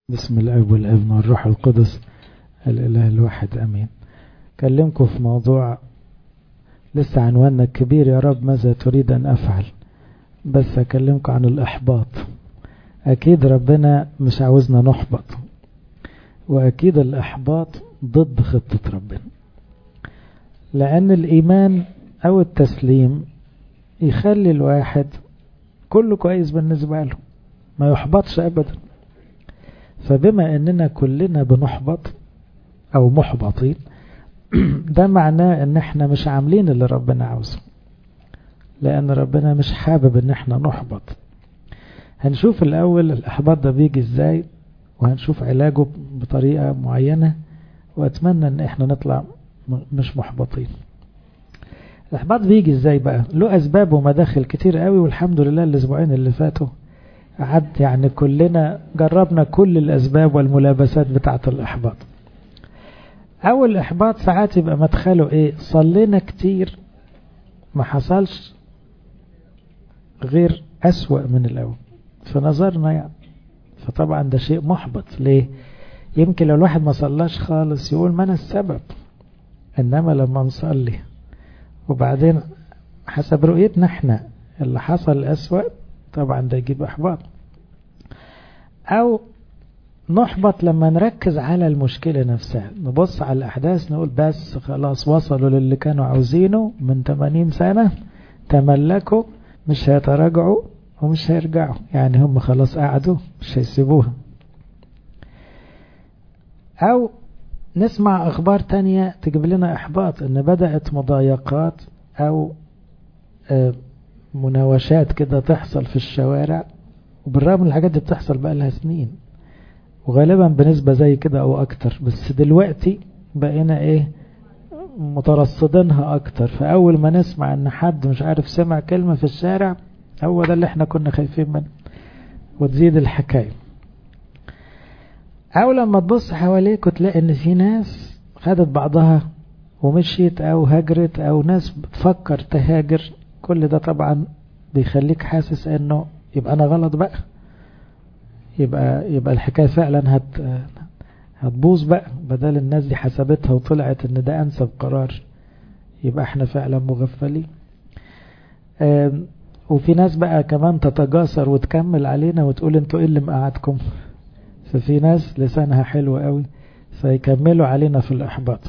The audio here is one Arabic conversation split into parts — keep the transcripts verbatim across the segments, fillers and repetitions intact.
بسم الاب والابن والروح القدس الاله الواحد امين. كلمكم في موضوع لسه عنواننا الكبير، يا رب ماذا تريد ان افعل، بس اكلمكم عن الاحباط. اكيد ربنا مش عاوزنا نحبط، واكيد الاحباط ضد خطة ربنا، لان الايمان او التسليم يخلي الواحد كله كويس بالنسبة له، ما يحبطش ابدا. فبما اننا كلنا بنحبط او محبطين، ده معناه ان احنا مش عاملين اللي ربنا عاوزه، لان ربنا مش حابب ان احنا نحبط. هنشوف الاول الاحباط ده بيجي ازاي، وهنشوف علاجه بطريقة معينة، واتمنى ان احنا نطلع مش محبطين. الاحباط بيجي ازاي بقى؟ له اسباب ومداخل كتير قوي، والحمد لله الاسبوعين اللي فاتوا عد يعني كلنا جربنا كل الاسباب والملابسات بتاعة الاحباط. اول احباط ساعات يبقى مدخله ايه؟ صلينا كتير ما حصلش غير اسوأ من الاول في نظرنا يعني، فطبعا ده شيء محبط. ليه؟ يمكن لو الواحد ما صلاش خالص يقول ما انا السبب، انما لما نصلي وبعدين حسب رؤيتنا احنا اللي حصل اسوأ، طبعا ده يجيب احباط. او نحبط لما نركز على المشكلة نفسها، نبص على الأحداث نقول بس خلاص وصلوا للي كانوا عاوزينه من ثمانين سنة، تملكوا، مش هيتراجعوا ومش هيرجعوا، يعني هم خلاص قعدوا مش هيسيبوها. أو نسمع أخبار تانية تجيب لنا إحباط، إن بدأت مضايقات أو مناوشات كده تحصل في الشوارع، وبالرغم من الحاجات دي بتحصل بقى لها سنين، وغالبا بنسبة زي كده او اكتر، بس دلوقتي بقينا ايه؟ مترصدينها اكتر. فاول ما نسمع ان حد مش عارف سمع كلمة في الشارع، هو ده اللي احنا كنا خايفين منه، وتزيد الحكاية. او لما تبص حواليك وتلاقي ان في ناس خدت بعضها ومشيت او هجرت، او ناس بتفكر تهاجر، كل ده طبعا بيخليك حاسس انه يبقى انا غلط بقى، يبقى يبقى الحكاية فعلا هت هتبوظ بقى، بدل الناس دي حسبتها وطلعت ان ده انسب قرار، يبقى احنا فعلا مغفلين. وفي ناس بقى كمان تتجاسر وتكمل علينا وتقول انتوا ايه اللي مقعدكم، ففي ناس لسانها حلو قوي فيكملوا علينا في الاحباط.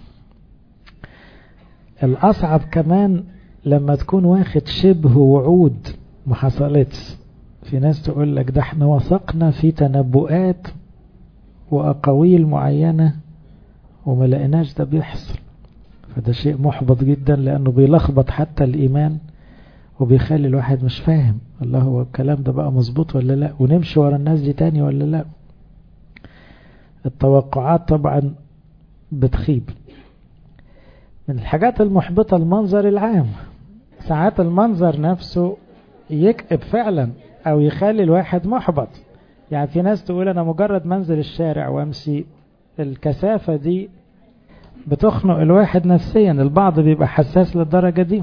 الاصعب كمان لما تكون واخد شبه وعود ما حصلتش. في ناس تقول لك ده احنا وثقنا في تنبؤات وأقاويل معينة وما لقيناش ده بيحصل، فده شيء محبط جدا، لأنه بيلخبط حتى الإيمان، وبيخلي الواحد مش فاهم الله هو الكلام ده بقى مظبوط ولا لا، ونمشي ورا الناس دي تاني ولا لا. التوقعات طبعا بتخيب. من الحاجات المحبطة المنظر العام، ساعات المنظر نفسه يكئب فعلا او يخلي الواحد محبط. يعني في ناس تقول انا مجرد منزل الشارع وامشي، الكثافة دي بتخنق الواحد نفسيا، البعض بيبقى حساس للدرجة دي.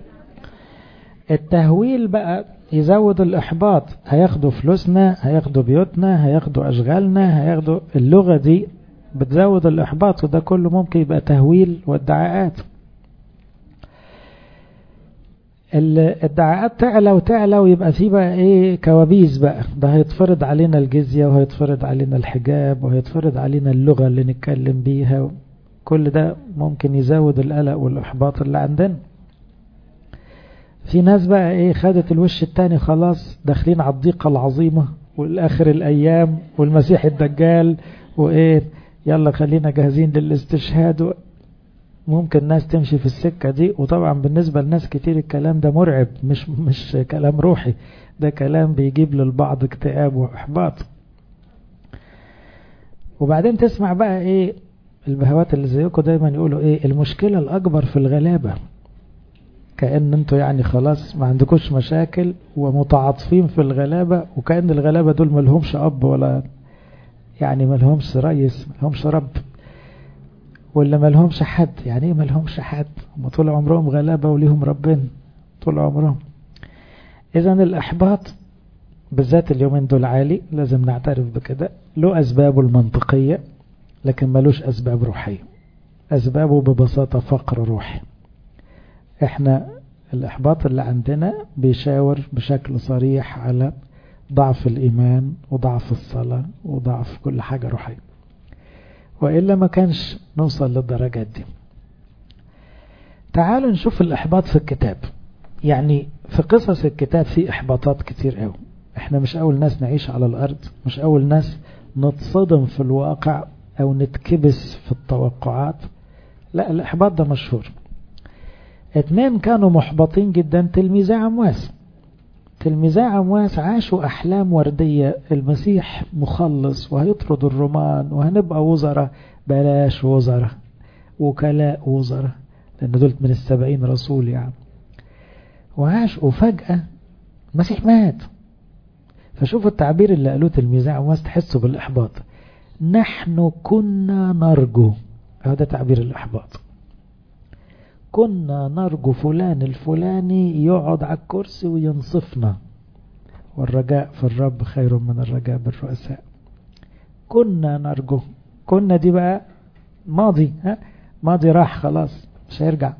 التهويل بقى يزود الاحباط، هياخدوا فلوسنا، هياخدوا بيوتنا، هياخدوا اشغالنا، هياخدوا اللغة دي بتزود الاحباط، وده كله ممكن يبقى تهويل وادعاءات. الادعاءات تعلى وتعلى، ويبقى فيه بقى ايه؟ كوابيس بقى، ده هيتفرض علينا الجزية، وهيتفرض علينا الحجاب، وهيتفرض علينا اللغة اللي نتكلم بيها، كل ده ممكن يزود القلق والاحباط اللي عندنا. في ناس بقى ايه؟ خدت الوش التاني، خلاص داخلين على الضيقة العظيمة والاخر الايام والمسيح الدجال، وايه يلا خلينا جاهزين للاستشهاد. ممكن ناس تمشي في السكة دي، وطبعا بالنسبة لناس كتير الكلام ده مرعب، مش مش كلام روحي، ده كلام بيجيب للبعض اكتئاب واحباط. وبعدين تسمع بقى ايه؟ البهوات اللي زيكم دايما يقولوا ايه؟ المشكلة الاكبر في الغلابة، كأن انتوا يعني خلاص ما عندكوش مشاكل ومتعاطفين في الغلابة، وكأن الغلابة دول ملهمش اب ولا يعني ملهمش رئيس، ملهمش رب، ولا ملهمش حد. يعني ايه ملهمش حد؟ هم طول عمرهم غلابة وليهم ربنا طول عمرهم. اذا الاحباط بالذات اليومين دول عالي، لازم نعترف بكده، له أسبابه المنطقية لكن ملوش أسباب روحية. أسبابه ببساطة فقر روحي. احنا الإحباط اللي عندنا بيشاور بشكل صريح على ضعف الإيمان وضعف الصلاة وضعف كل حاجة روحية، وإلا ما كانش نوصل للدرجات دي. تعالوا نشوف الإحباط في الكتاب. يعني في قصص الكتاب في إحباطات كتير قوي. احنا مش أول ناس نعيش على الأرض، مش أول ناس نتصدم في الواقع أو نتكبس في التوقعات. لا، الإحباط ده مشهور. اتنين كانوا محبطين جدا، تلميذي عمواس. تلميذي عمواس عاشوا أحلام وردية، المسيح مخلص وهيطرد الرومان وهنبقى وزراء. بلاش وزراء، وكلاء وزراء، لأن دول من السبعين رسول يعني. وعاش وفجأة المسيح مات. فشوفوا التعبير اللي قالوه تلميذي عمواس، تحسوا بالإحباط. نحن كنا نرجو، هذا تعبير الإحباط. كنا نرجو فلان الفلاني يقعد على الكرسي وينصفنا، والرجاء في الرب خير من الرجاء بالرؤساء. كنا نرجو، كنا دي بقى ماضي، ها ماضي راح خلاص مش هيرجع.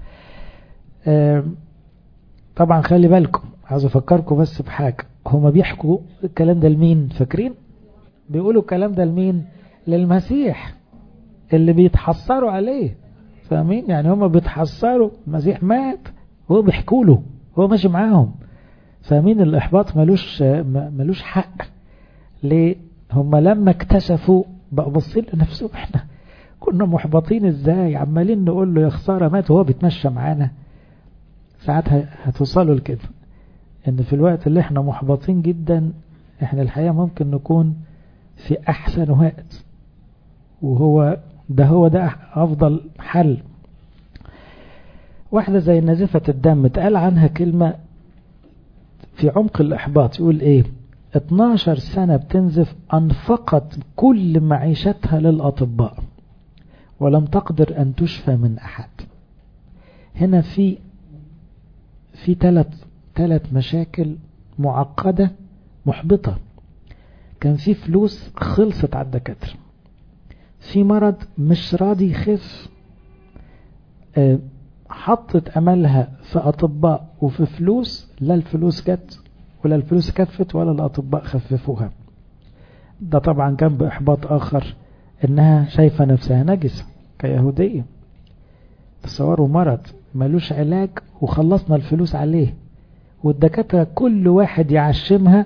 طبعا خلي بالكم، عايز افكركم بس بحاجة. هما بيحكوا الكلام ده لمين؟ فاكرين؟ بيقولوا الكلام ده لمين؟ للمسيح اللي بيتحسروا عليه. فاهمين؟ يعني هما بيتحسروا، المسيح مات وهو بيحكوا له، هو ماشي معاهم. فاهمين؟ الإحباط ملوش ملوش حق. ليه؟ هما لما اكتشفوا بقوا بصين لنفسهم، احنا كنا محبطين ازاي، عمالين نقول له يا خسارة مات وهو بيتمشى معانا. ساعتها هتوصلوا لكده، ان في الوقت اللي احنا محبطين جدا، احنا الحقيقة ممكن نكون في احسن وقت، وهو ده هو ده أفضل حل. واحدة زي نزفة الدم اتقال عنها كلمة في عمق الإحباط، يقول إيه؟ اتناشر سنة بتنزف، أنفقت كل معيشتها للأطباء ولم تقدر أن تشفى من أحد. هنا في في ثلاث ثلاث مشاكل معقدة محبطة. كان في فلوس خلصت على الدكاترة، في مرض مش راضي يخف، أه حطت أملها في أطباء وفي فلوس، لا الفلوس جت ولا الفلوس كفت ولا الأطباء خففوها. ده طبعا كان بإحباط آخر، إنها شايفة نفسها نجسة كيهودية. تصوروا مرض ملوش علاج وخلصنا الفلوس عليه، والدكاترة كل واحد يعشمها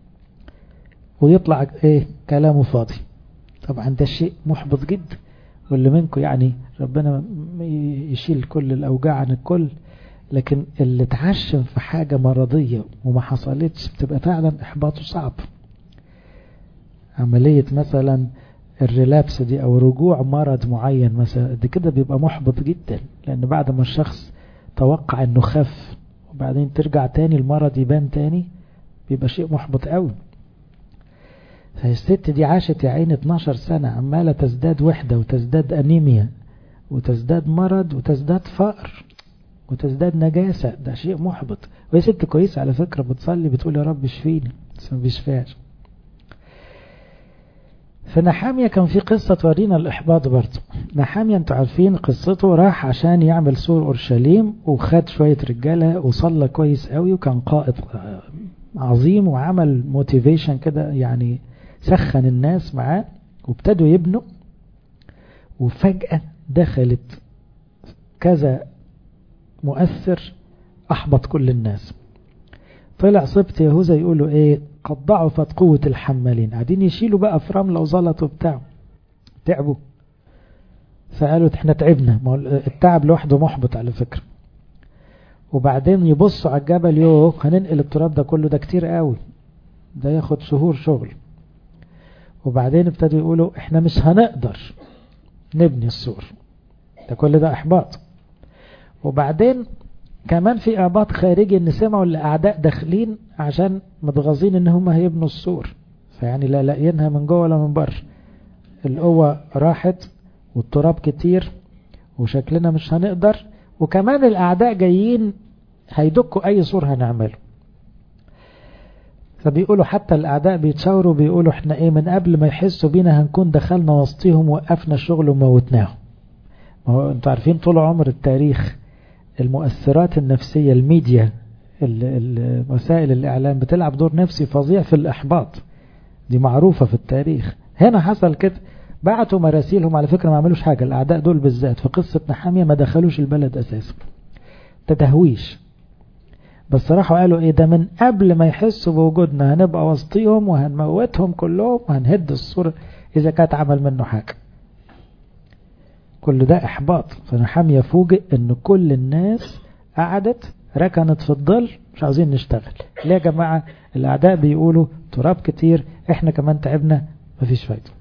ويطلع ايه كلامه فاضي. طبعا ده شيء محبط جدا. واللي منكم يعني ربنا يشيل كل الأوجاع عن الكل، لكن اللي تعشم في حاجة مرضية وما حصلتش بتبقى فعلا إحباطه صعب. عملية مثلا الريلابس دي أو رجوع مرض معين مثلا، دي كده بيبقى محبط جدا، لأن بعد ما الشخص توقع أنه خف وبعدين ترجع تاني المرض يبان تاني، بيبقى شيء محبط قوي. فالست دي عاشت يا عين اتناشر سنة عمالة تزداد وحدة وتزداد أنيميا وتزداد مرض وتزداد فقر وتزداد نجاسة. ده شيء محبط. وهي ست كويسة على فكرة، بتصلي بتقول يا رب اشفيني، بس ما بيشفاش. في نحامية كان في قصة تورينا الإحباط برضه. نحامية انتوا عارفين قصته، راح عشان يعمل سور أورشليم وخد شوية رجالة وصلى كويس قوي وكان قائد عظيم وعمل موتيفيشن كده، يعني سخن الناس معاه وابتدوا يبنوا. وفجأة دخلت كذا مؤثر أحبط كل الناس. طلع سبط يهوذا يقولوا ايه؟ قد ضعفت قوة الحمالين. قاعدين يشيلوا بقى في رملة وزلط وبتاع، تعبوا. فقالوا احنا تعبنا. ما التعب لوحده محبط على فكرة. وبعدين يبصوا على الجبل، يوه هننقل التراب ده كله، ده كتير قوي، ده ياخد شهور شغل. وبعدين ابتدوا يقولوا احنا مش هنقدر نبني السور ده، كل ده احباط. وبعدين كمان في احباط خارجي، ان سمعوا الاعداء داخلين عشان متغاظين ان هم هيبنوا السور، فيعني لا لاقيينها من جوه ولا من بره. القوة راحت والتراب كتير وشكلنا مش هنقدر، وكمان الاعداء جايين هيدكوا اي سور هنعمله. فبيقولوا حتى الأعداء بيتشاوروا بيقولوا احنا ايه من قبل ما يحسوا بينا هنكون دخلنا وسطيهم وقفنا الشغل وموتناهم. ما هو انتوا عارفين طول عمر التاريخ المؤثرات النفسية الميديا وسائل الإعلام بتلعب دور نفسي فظيع في الإحباط، دي معروفة في التاريخ. هنا حصل كده، بعتوا مراسيلهم على فكرة ما عملوش حاجة الأعداء دول بالذات، في قصة نحامية ما دخلوش البلد أساسا، تدهويش، بس راحوا قالوا ايه ده من قبل ما يحسوا بوجودنا هنبقى وسطيهم وهنموتهم كلهم وهنهد الصورة إذا كانت عمل منه حاجة. كل ده إحباط. فنحامية فوجئ ان كل الناس قعدت ركنت في الظل مش عاوزين نشتغل. ليه يا جماعة؟ الأعداء بيقولوا تراب كتير، احنا كمان تعبنا، مفيش فايدة.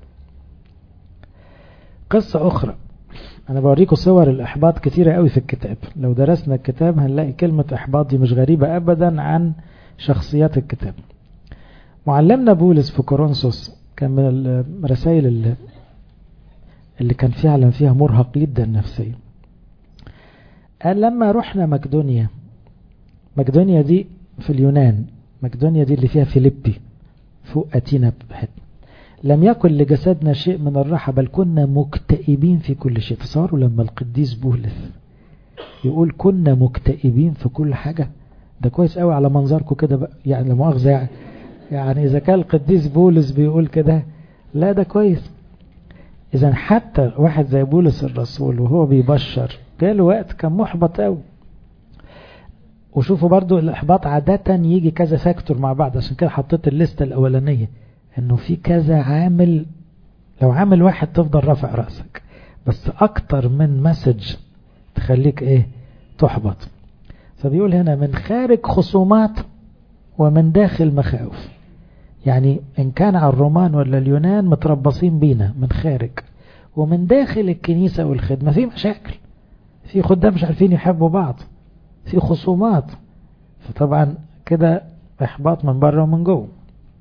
قصة أخرى، أنا بوريكم صور الإحباط كتيرة قوي في الكتاب، لو درسنا الكتاب هنلاقي كلمة إحباط دي مش غريبة أبدا عن شخصيات الكتاب. معلمنا بولس في كورنثوس كان من الرسائل اللي, اللي كان فعلا فيها مرهق جدا نفسيا. قال لما رحنا مقدونيا، مقدونيا دي في اليونان، مقدونيا دي اللي فيها فيليبي فوق أتينا بحد، لم يكن لجسدنا شيء من الراحة بل كنا مكتئبين في كل شيء. تصوروا لما القديس بولس يقول كنا مكتئبين في كل حاجة، ده كويس قوي على منظركم كده بقى، يعني لمؤاخذة يعني, يعني إذا كان القديس بولس بيقول كده لا ده كويس. إذا حتى واحد زي بولس الرسول وهو بيبشر جاله وقت كان محبط قوي. وشوفوا برضو الإحباط عادة يجي كذا فاكتور مع بعض، عشان كده حطيت الليستة الأولانية انه في كذا عامل، لو عامل واحد تفضل رافع رأسك، بس اكتر من مسج تخليك ايه تحبط. فبيقول هنا من خارج خصومات ومن داخل مخاوف، يعني ان كان على الرومان ولا اليونان متربصين بينا من خارج، ومن داخل الكنيسة والخدمة في مشاكل، في خدام مش عارفين يحبوا بعض، في خصومات، فطبعا كده احباط من بره ومن جوه.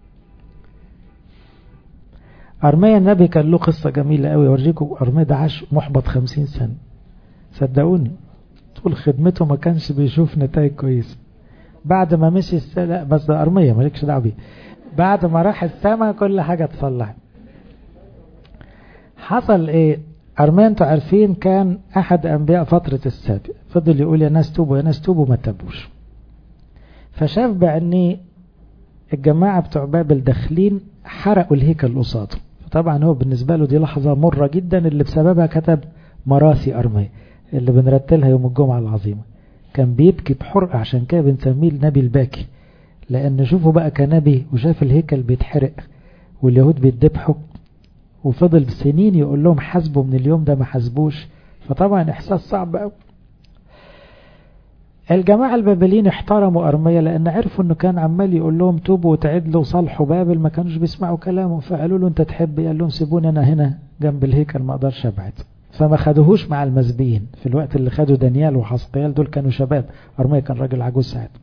أرميا النبي كان له قصة جميلة قوي أوريكم. أرميا ده عاش محبط خمسين سنة، صدقوني طول خدمته ما كانش بيشوف نتائج كويسة. بعد ما مشي السنة بس ده أرميا مالكش دعوة بيه، بعد ما راح السماء كل حاجة تصلح. حصل ايه؟ أرميا انتوا عارفين كان أحد أنبياء فترة السابق، فضل يقول يا ناس توبوا يا ناس توبوا ما تابوش. فشاف بأني الجماعة بتوع بابل داخلين حرقوا الهيكل قصاده. طبعا هو بالنسبة له دي لحظة مرة جدا اللي بسببها كتب مراثي أرميا اللي بنرتلها يوم الجمعة العظيمة. كان بيبكي بحرقة، عشان كده بنسميه النبي الباكي، لأن شوفوا بقى كنبي وشاف الهيكل بيتحرق واليهود بيتذبحوا، وفضل سنين يقول لهم حاسبوا من اليوم ده ما حاسبوش. فطبعا إحساس صعب قوي. الجماعة البابليين احترموا أرميا لأن عرفوا أنه كان عمال يقول لهم توبوا وتعدلوا وصلحوا بابل، ما كانوش بيسمعوا كلامه. فقالوا له أنت تحب؟ قال لهم سيبوني أنا هنا جنب الهيكل ما أقدرش أبعد. فما خدوهوش مع المسبيين في الوقت اللي خدوا دانيال وحسقيال، دول كانوا شباب، أرميا كان راجل عجوز ساعتها.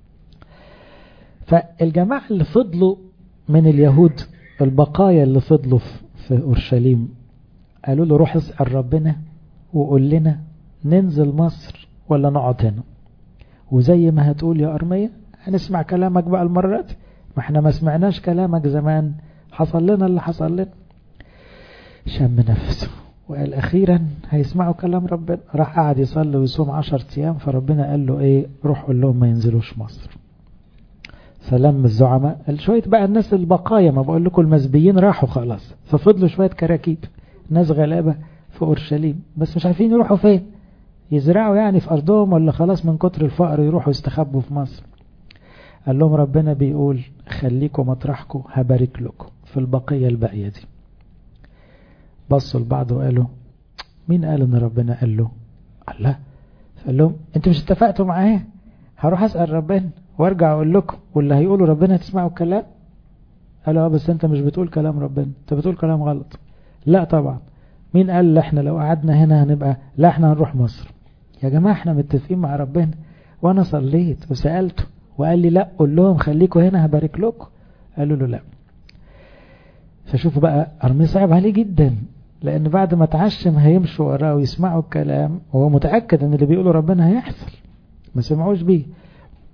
فالجماعة اللي فضلوا من اليهود، البقايا اللي فضلوا في أورشليم، قالوا له روح اسأل ربنا وقول لنا ننزل مصر ولا نقعد هنا، وزي ما هتقول يا أرميا هنسمع كلامك بقى المرات، ما احنا ما سمعناش كلامك زمان، حصل لنا اللي حصل لنا. شم نفسه وقال أخيرا هيسمعوا كلام ربنا. راح قعد يصلي ويصوم عشر أيام، فربنا قال له ايه روح قول لهم ما ينزلوش مصر. فلم الزعماء قال شوية بقى الناس البقايا، ما بقول لكم المسبيين راحوا خلاص، ففضلوا شوية كراكيب ناس غلابة في أورشليم بس مش عارفين يروحوا فين، يزرعوا يعني في أرضهم ولا خلاص من كتر الفقر يروحوا يستخبوا في مصر. قال لهم ربنا بيقول خليكم مطرحكم هبارك لكم في البقية الباقية دي. بصوا لبعض وقالوا مين قال ان ربنا قال له؟ الله. قال لهم انتوا مش اتفقتوا معاه؟ هروح اسأل ربنا وارجع اقول لكم، واللي هيقولوا ربنا تسمعوا الكلام. قالوا اه بس انت مش بتقول كلام ربنا، انت بتقول كلام غلط. لا طبعا، مين قال احنا لو قعدنا هنا هنبقى، لا احنا هنروح مصر. يا جماعة احنا متفقين مع ربنا، وانا صليت وسألته وقال لي لا قول لهم خليكوا هنا هبارك لكم. قالوا له لا. فشوفوا بقى أرميا صعب عليه جدا، لان بعد ما تعشم هيمشوا وراه ويسمعوا الكلام وهو متأكد ان اللي بيقوله ربنا هيحصل، ما سمعوش بيه.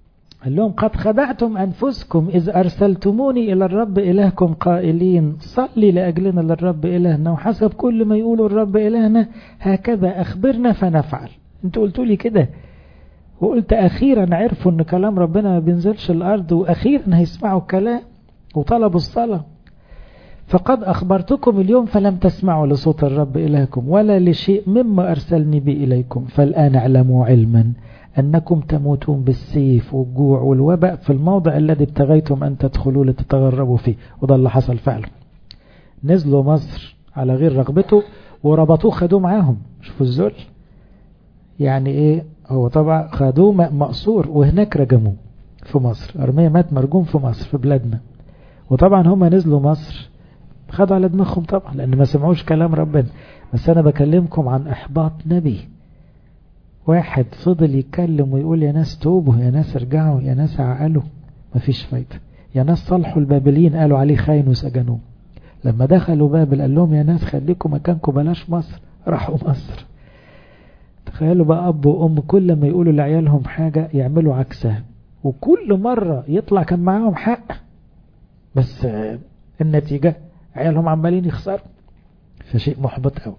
قال لهم قد خدعتم أنفسكم إذ أرسلتموني إلى الرب إلهكم قائلين صلي لأجلنا للرب إلهنا وحسب كل ما يقوله الرب إلهنا هكذا أخبرنا فنفعل. انتوا قلتوا لي كده، وقلت أخيرا عرفوا أن كلام ربنا ما بينزلش الأرض، وأخيرا هيسمعوا الكلام وطلبوا الصلاة. فقد أخبرتكم اليوم فلم تسمعوا لصوت الرب إلهكم ولا لشيء مما أرسلني به إليكم، فالآن اعلموا علما أنكم تموتون بالسيف والجوع والوباء في الموضع الذي ابتغيتم أن تدخلوا لتتغربوا فيه. وده اللي حصل فعلا. نزلوا مصر على غير رغبته وربطوه خدوه معاهم. شوفوا الذل يعني ايه. هو طبعا خدوه مقصور وهناك رجموه في مصر. أرميا مات مرجوم في مصر في بلادنا. وطبعا هم نزلوا مصر خدوا على دماغهم طبعا لأن ما سمعوش كلام ربنا. بس أنا بكلمكم عن إحباط نبي. واحد فضل يتكلم ويقول يا ناس توبوا، يا ناس ارجعوا، يا ناس عقلوا، مفيش فايدة. يا ناس صلحوا البابليين قالوا عليه خاين وسجنوه. لما دخلوا بابل قال لهم يا ناس خليكم مكانكم بلاش مصر، راحوا مصر. تخيلوا بقى أب وأم كل ما يقولوا لعيالهم حاجة يعملوا عكسها، وكل مرة يطلع كان معاهم حق بس النتيجة عيالهم عمالين يخسروا. فشيء محبط قوي.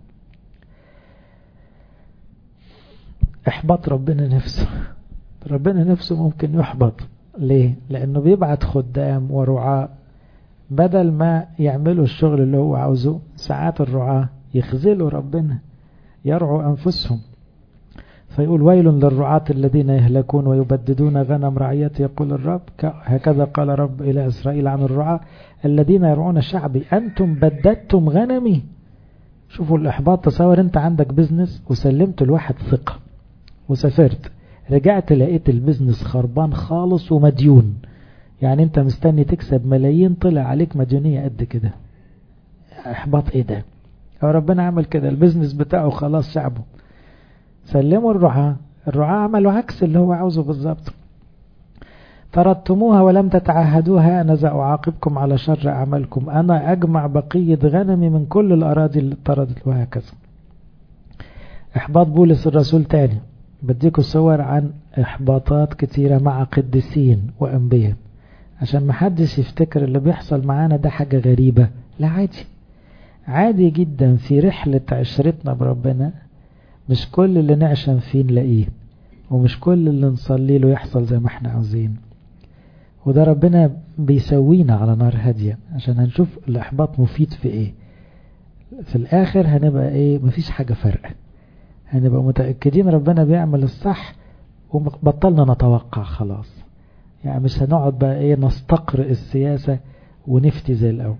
احباط ربنا نفسه. ربنا نفسه ممكن يحبط. ليه؟ لأنه بيبعت خدام ورعاة بدل ما يعملوا الشغل اللي هو عاوزه. ساعات الرعاة يخذلوا ربنا يرعوا أنفسهم. فيقول ويل للرعاة الذين يهلكون ويبددون غنم رعيتي يقول الرب. هكذا قال رب إلى إسرائيل عن الرعاة الذين يرعون شعبي أنتم بددتم غنمي. شوفوا الإحباط. تصور أنت عندك بزنس وسلمت الواحد ثقة وسافرت، رجعت لقيت البزنس خربان خالص ومديون. يعني انت مستني تكسب ملايين طلع عليك مديونية قد كده. احباط ايه ده؟ او ربنا عمل كده البزنس بتاعه خلاص شعبه. سلموا الرعاة. الرعاة عملوا عكس اللي هو عاوزه بالظبط. طردتموها ولم تتعهدوها أنا سأعاقبكم على شر أعمالكم. أنا أجمع بقية غنمي من كل الأراضي اللي طردت وهكذا. إحباط بولس الرسول تاني. بديكوا صور عن إحباطات كتيرة مع قديسين وأنبياء عشان محدش يفتكر اللي بيحصل معانا ده حاجة غريبة. لا عادي، عادي جدا في رحلة عشرتنا بربنا. مش كل اللي نعشم فيه نلاقيه، ومش كل اللي نصلي له يحصل زي ما احنا عاوزين. وده ربنا بيسوينا على نار هادية عشان هنشوف الإحباط مفيد في ايه. في الآخر هنبقى ايه؟ مفيش حاجة فرق. هنبقى متأكدين ربنا بيعمل الصح وبطلنا نتوقع خلاص. يعني مش هنقعد بقى ايه نستقرئ السياسة ونفتي زي الأول.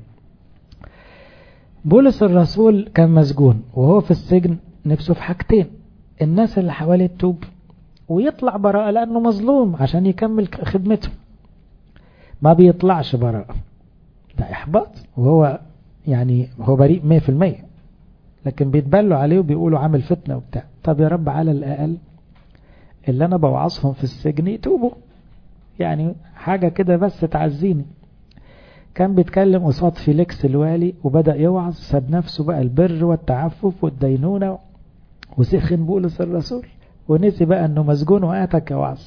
بولس الرسول كان مسجون وهو في السجن نفسه في حاجتين: الناس اللي حواليه تتوب ويطلع براءة لأنه مظلوم عشان يكمل خدمته. ما بيطلعش براءة، ده إحباط. وهو يعني هو بريء مية في المية لكن بيتبلوا عليه وبيقولوا عامل فتنة وبتاع. طب يا رب على الأقل اللي أنا بوعظهم في السجن يتوبوا، يعني حاجة كده بس تعزيني. كان بيتكلم قصاد فيليكس الوالي وبدأ يوعظ، ساب نفسه بقى البر والتعفف والدينونة، وسخن بولس الرسول ونسي بقى انه مسجون وقاتك يوعظ.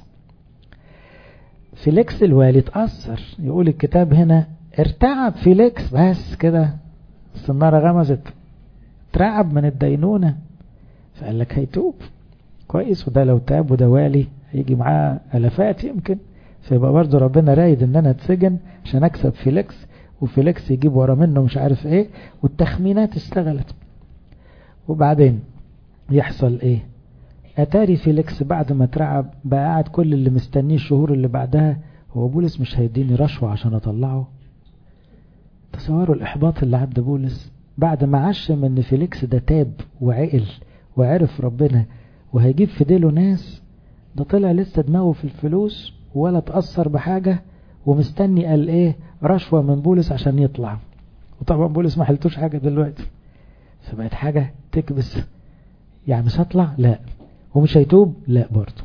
فيليكس الوالي اتأثر. يقول الكتاب هنا ارتعب فيليكس بس كده، السنارة غمزت، اترعب من الدينونة. فقال لك هيتوب كويس، وده لو تاب وده والي هيجي معاه ألفات يمكن، فيبقى برضو ربنا رايد ان انا اتسجن عشان اكسب فيليكس، وفيليكس يجيب ورا منه مش عارف ايه، والتخمينات اشتغلت. وبعدين يحصل ايه؟ اتاري فيليكس بعد ما اترعب بقى قاعد كل اللي مستنيه الشهور اللي بعدها هو بولس مش هيديني رشوة عشان اطلعه. تصوروا الاحباط اللي عند بولس بعد ما عشم ان فيليكس ده تاب وعقل وعرف ربنا وهيجيب في ديله ناس. ده طلع لسه دماغه في الفلوس ولا تأثر بحاجة، ومستني قال ايه؟ رشوة من بولس عشان يطلع. وطبعا بولس ما حلتوش حاجة دلوقتي، فبقت حاجة تكبس. يعني مش هطلع؟ لا. ومش هيتوب؟ لا برضو.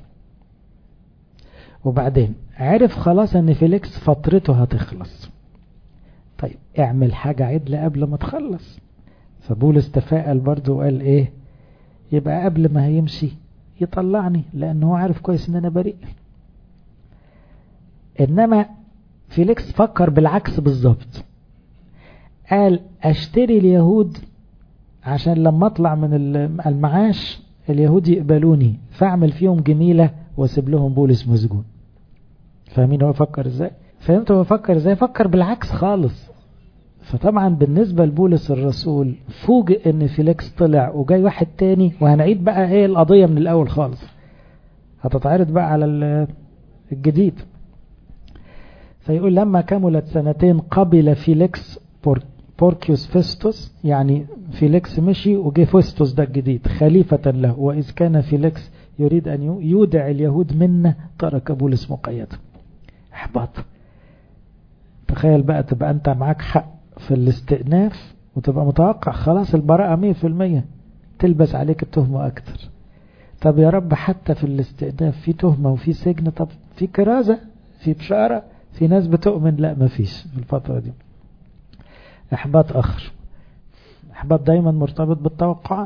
وبعدين عرف خلاص ان فيليكس فترته هتخلص. طيب اعمل حاجة عدلة قبل ما تخلص. فبولس تفائل برضو وقال ايه؟ يبقى قبل ما هيمشي يطلعني، لانه هو عارف كويس ان انا بريء. إنما فيليكس فكر بالعكس بالظبط، قال اشتري اليهود عشان لما اطلع من المعاش اليهود يقبلوني، فاعمل فيهم جميلة واسيب لهم بولس مسجون. فاهمين هو فكر ازاي؟ فهمت هو فكر ازاي؟ فكر بالعكس خالص. فطبعا بالنسبة لبولس الرسول فوجئ ان فيليكس طلع وجاي واحد تاني، وهنعيد بقى ايه القضية من الاول خالص، هتتعرض بقى على الجديد. فيقول لما كملت سنتين قبل فيليكس بوركيوس فيستوس، يعني فيليكس مشي وجي فيستوس ده الجديد خليفة له، وإذ كان فيليكس يريد أن يودع اليهود منا ترك بولس مقيدا. احباط. تخيل بقى تبقى أنت معاك حق في الاستئناف وتبقى متوقع خلاص البراءة مية في المية، تلبس عليك التهمة أكتر. طب يا رب حتى في الاستئناف في تهمة وفي سجن، طب في كرازة، في بشارة، في ناس بتؤمن، لا مفيش في الفترة دي. احباط اخر. احباط دايما مرتبط بالتوقعات.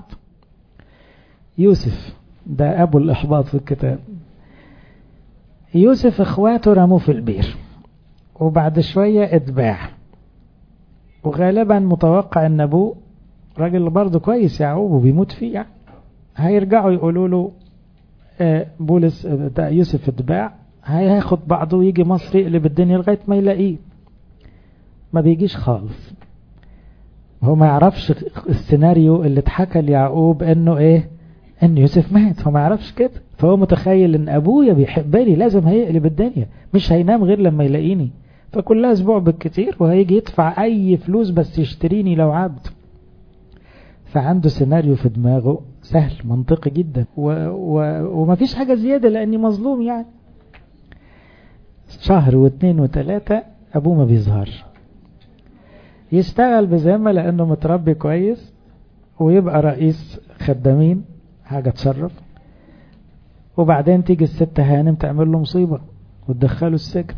يوسف ده ابو الاحباط في الكتاب. يوسف اخواته رموه في البير، وبعد شوية اتباع، وغالبا متوقع ان ابوه راجل برضه كويس يعقوب وبيموت فيه يعني، هيرجعوا يقولوا له بولس ده يوسف اتباع، هياخد بعضه ويجي مصر يقلب الدنيا لغاية ما يلاقيه. ما بيجيش خالص. هو ما يعرفش السيناريو اللي اتحكى ليعقوب انه ايه، ان يوسف مات، هو ما يعرفش كده. فهو متخيل ان ابويا بيحبني لازم هيقلب الدنيا، مش هينام غير لما يلاقيني، فكلها اسبوع بالكتير وهيجي يدفع اي فلوس بس يشتريني لو عبد. فعنده سيناريو في دماغه سهل منطقي جدا، و... و... وما فيش حاجة زيادة لاني مظلوم يعني. شهر واثنين وثلاثة ابوه ما بيظهر، يشتغل بذمة لانه متربي كويس، ويبقى رئيس خدامين، حاجة تشرف. وبعدين تيجي الست هانم تعمل له مصيبة وتدخله السجن.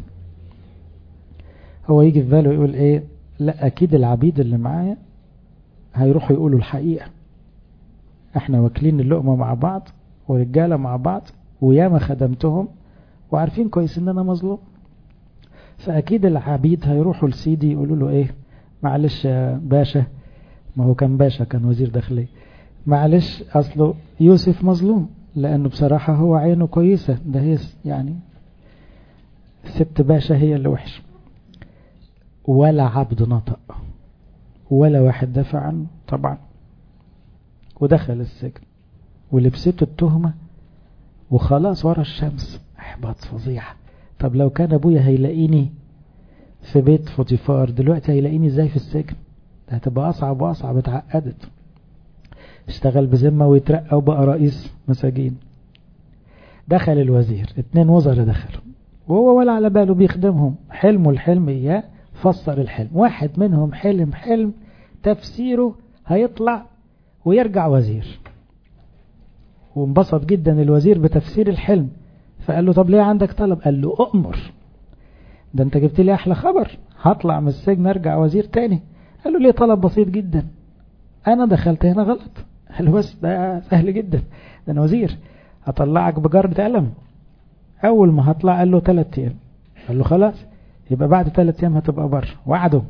هو يجي في باله يقول ايه، لا اكيد العبيد اللي معايا هيروحوا يقولوا الحقيقة، احنا واكلين اللقمة مع بعض ورجالة مع بعض وياما خدمتهم وعارفين كويس ان انا مظلوم، فاكيد العبيد هيروحوا لسيدي يقولوا له ايه، معلش يا باشا، ما هو كان باشا كان وزير داخلية، معلش اصله يوسف مظلوم، لانه بصراحة هو عينه كويسة، ده هي يعني ست باشا هي اللي وحش. ولا عبد نطق ولا واحد دافع عنه طبعا، ودخل السجن ولبسته التهمة وخلاص ورا الشمس. احباط فظيع. طب لو كان ابويا هيلاقيني في بيت فوتيفار، دلوقتي هيلاقيني ازاي في السجن؟ ده هتبقى اصعب واصعب، اتعقدت. اشتغل بذمة ويترقى وبقى رئيس مساجين. دخل الوزير، اتنين وزراء دخلوا وهو ولا على باله بيخدمهم، حلمه الحلم اياه، فسر الحلم. واحد منهم حلم حلم تفسيره هيطلع ويرجع وزير، وانبسط جدا الوزير بتفسير الحلم. فقال له طب ليه عندك طلب؟ قال له أؤمر، ده انت جبت لي احلى خبر، هطلع من السجن ارجع وزير تاني. قال له ليه؟ طلب بسيط جدا، انا دخلت هنا غلط. قال له بس ده سهل جدا، ده انا وزير، هطلعك بجرة قلم. اول ما هطلع قال له ثلاث ايام. قال له خلاص، يبقى بعد ثلاث ايام هتبقى بره، وعده.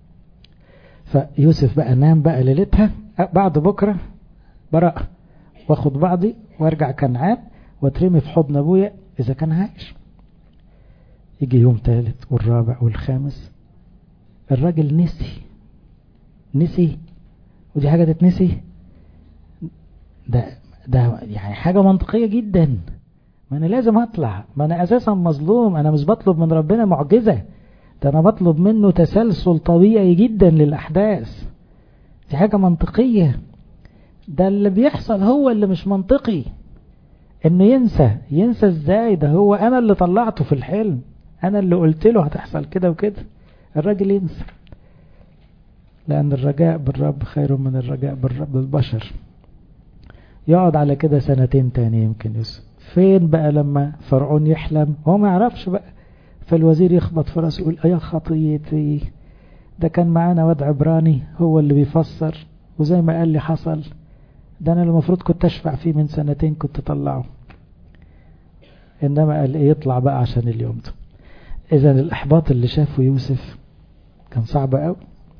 فيوسف بقى نام بقى ليلتها، بعد بكرة براءة، واخد بعضي وارجع كنعان واترمي في حضن ابويا اذا كان عايش. يجي يوم ثالث والرابع والخامس، الراجل نسي نسي ودي حاجة تتنسي؟ ده ده يعني حاجة منطقية جدا. ما انا لازم اطلع، ما انا اساسا مظلوم، انا مش بطلب من ربنا معجزة، ده انا بطلب منه تسلسل طبيعي جدا للاحداث. دي حاجة منطقية. ده اللي بيحصل هو اللي مش منطقي، انه ينسى. ينسى ازاي؟ ده هو انا اللي طلعته في الحلم، انا اللي قلت له هتحصل كده وكده. الراجل ينسى، لان الرجاء بالرب خير من الرجاء بالرب البشر. يقعد على كده سنتين تاني يمكن يوسف. فين بقى لما فرعون يحلم؟ هو ما يعرفش بقى. فالوزير يخبط في راسه يقول يا خطيتي، ده كان معانا واد عبراني هو اللي بيفسر، وزي ما قال لي حصل، ده انا المفروض كنت اشفع فيه من سنتين كنت طلعه. انما قال ايه؟ يطلع بقى عشان اليوم ده. إذن الإحباط اللي شافه يوسف كان صعب قوي.